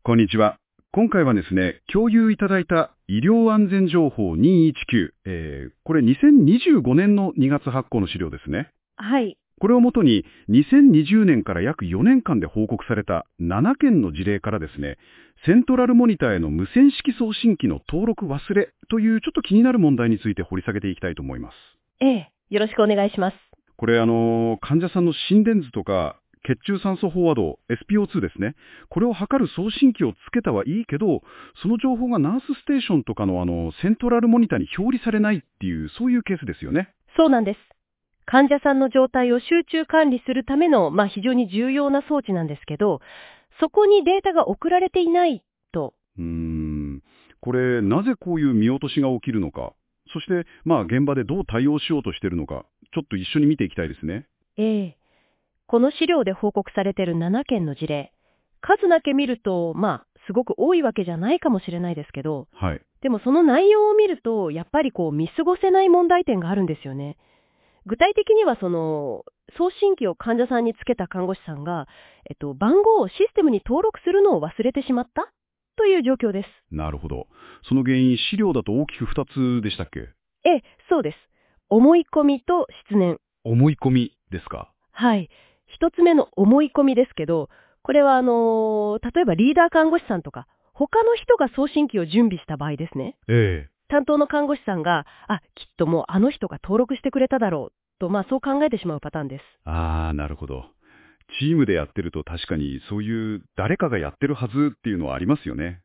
こんにちは。今回はですね、共有いただいた医療安全情報219、これ2025年の2月発行の資料ですね。 はい。 これをもとに2020年から約4年間で報告された7件の事例からですね、セントラルモニターへの無線式送信機の登録忘れというちょっと気になる問題について掘り下げていきたいと思います。 よろしくお願いします。 これ患者さんの心電図とか血中酸素飽和度 SPO2 ですね。これを測る送信機をつけたはいいけど、その情報がナースステーションとかのセントラルモニターに表示されないっていう、そういうケースですよね。 そうなんです。患者さんの状態を集中管理するための、非常に重要な装置なんですけど、そこにデータが送られていないと。 これ、なぜこういう見落としが起きるのか、そして、現場でどう対応しようとしているのか、ちょっと一緒に見ていきたいですね。 この資料で報告されている7件の事例、数だけ見ると、すごく多いわけじゃないかもしれないですけど、 はい。 でもその内容を見ると、やっぱり見過ごせない問題点があるんですよね。具体的には送信機を患者さんにつけた看護師さんが、番号をシステムに登録するのを忘れてしまったという状況です。 なるほど。その原因、資料だと大きく2つでしたっけ？ そうです。思い込みと失念。 思い込みですか？ はい。一つ目の思い込みですけど、これは例えばリーダー看護師さんとか、他の人が送信機を準備した場合ですね。担当の看護師さんが、きっともうあの人が登録してくれただろうと、そう考えてしまうパターンです。 なるほど。チームでやってると確かにそういう誰かがやってるはずっていうのはありますよね。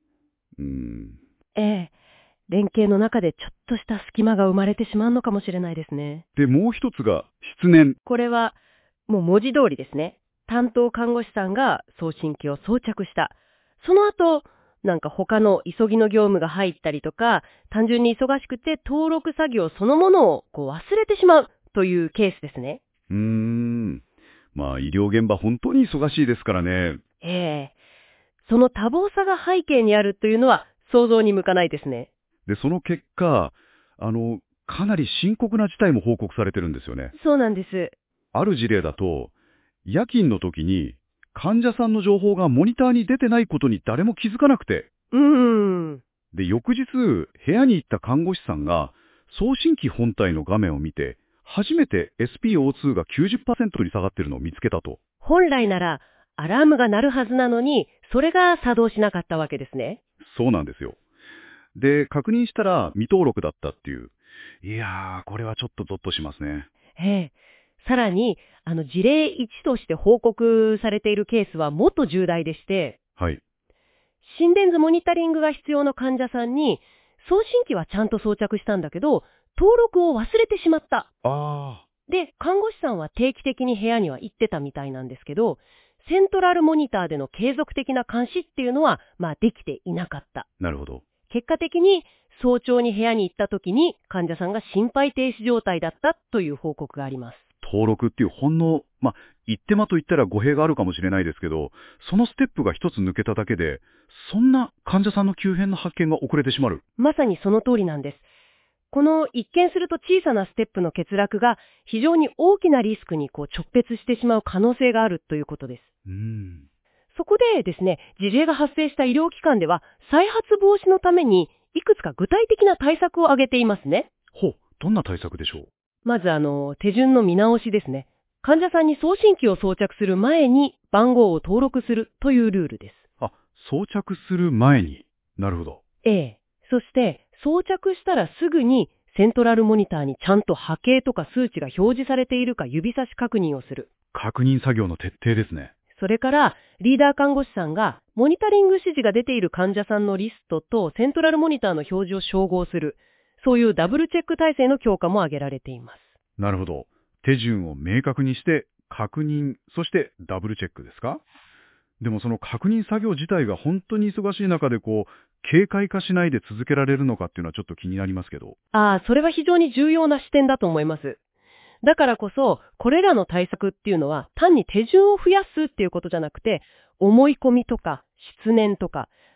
連携の中でちょっとした隙間が生まれてしまうのかもしれないですね。 で、もう一つが失念。 これはもう文字通りですね。担当看護師さんが送信機を装着した。その後、他の急ぎの業務が入ったりとか、単純に忙しくて登録作業そのものを忘れてしまうというケースですね。 医療現場本当に忙しいですからね。 その多忙さが背景にあるというのは想像に向かないですね。 で、その結果、かなり深刻な事態も報告されてるんですよね。 そうなんです。 ある事例だと、夜勤の時に患者さんの情報がモニターに出てないことに誰も気づかなくて。で、翌日、部屋に行った看護師さんが送信機本体の画面を見て、初めて SPO2 が 90% に下がってるのを見つけたと。 本来ならアラームが鳴るはずなのに、それが作動しなかったわけですね。 そうなんですよ。で、確認したら未登録だったっていう。いやー、これはちょっとゾッとしますね。 さらに、事例1として報告されているケースはもっと重大でして、 はい。 心電図モニタリングが必要な患者さんに、送信機はちゃんと装着したんだけど、登録を忘れてしまった。で、看護師さんは定期的に部屋には行ってたみたいなんですけど、セントラルモニターでの継続的な監視っていうのは、できていなかった。 なるほど。 結果的に、早朝に部屋に行った時に患者さんが心肺停止状態だったという報告があります。 登録っていうほんの、一手間と言ったら語弊があるかもしれないですけど、そのステップが一つ抜けただけで、そんな患者さんの急変の発見が遅れてしまう。 まさにその通りなんです。この一見すると小さなステップの欠落が非常に大きなリスクに直結してしまう可能性があるということです。そこでですね、事例が発生した医療機関では再発防止のためにいくつか具体的な対策を挙げていますね。 どんな対策でしょう？ まず手順の見直しですね。患者さんに送信機を装着する前に番号を登録するというルールです。 装着する前に。なるほど。 そして装着したらすぐにセントラルモニターにちゃんと波形とか数値が表示されているか指差し確認をする。 確認作業の徹底ですね。 それからリーダー看護師さんがモニタリング指示が出ている患者さんのリストとセントラルモニターの表示を照合する。そういうダブルチェック体制の強化も挙げられています。 なるほど。手順を明確にして確認、そしてダブルチェックですか？でもその確認作業自体が本当に忙しい中で軽快化しないで続けられるのかっていうのはちょっと気になりますけど。 それは非常に重要な視点だと思います。だからこそ、これらの対策っていうのは単に手順を増やすっていうことじゃなくて、思い込みとか失念とか、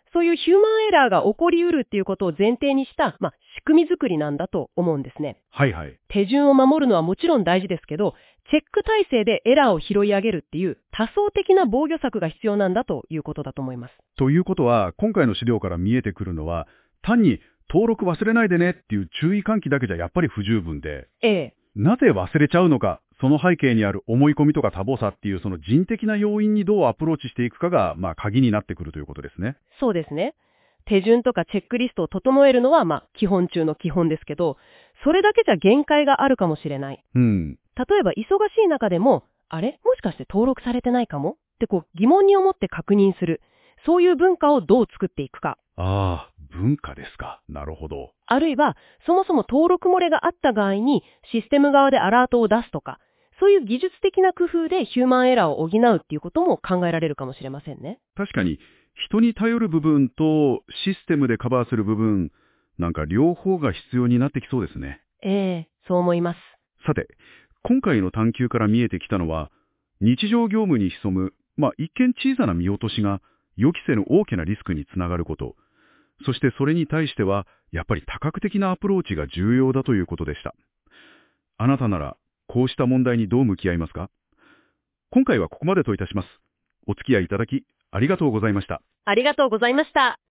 そういうヒューマンエラーが起こりうるっていうことを前提にした、仕組み作りなんだと思うんですね。 はいはい。 手順を守るのはもちろん大事ですけど、チェック体制でエラーを拾い上げるっていう多層的な防御策が必要なんだということだと思います。 ということは、今回の資料から見えてくるのは、単に登録忘れないでねっていう注意喚起だけじゃやっぱり不十分で、なぜ忘れちゃうのか、その背景にある思い込みとか多忙さっていうその人的な要因にどうアプローチしていくかが、鍵になってくるということですね。 そうですね。手順とかチェックリストを整えるのは基本中の基本ですけど、それだけじゃ限界があるかもしれない。例えば忙しい中でも、あれもしかして登録されてないかもって疑問に思って確認する。そういう文化をどう作っていくか。 ああ、文化ですか。なるほど。 あるいは、そもそも登録漏れがあった場合にシステム側でアラートを出すとか、そういう技術的な工夫でヒューマンエラーを補うっていうことも考えられるかもしれませんね。 確かに、人に頼る部分とシステムでカバーする部分、なんか両方が必要になってきそうですね。 そう思います。 さて、今回の探求から見えてきたのは、日常業務に潜む、一見小さな見落としが予期せぬ大きなリスクにつながること、そしてそれに対しては、やっぱり多角的なアプローチが重要だということでした。あなたなら、こうした問題にどう向き合いますか？今回はここまでといたします。お付き合いいただき、ありがとうございました。 ありがとうございました。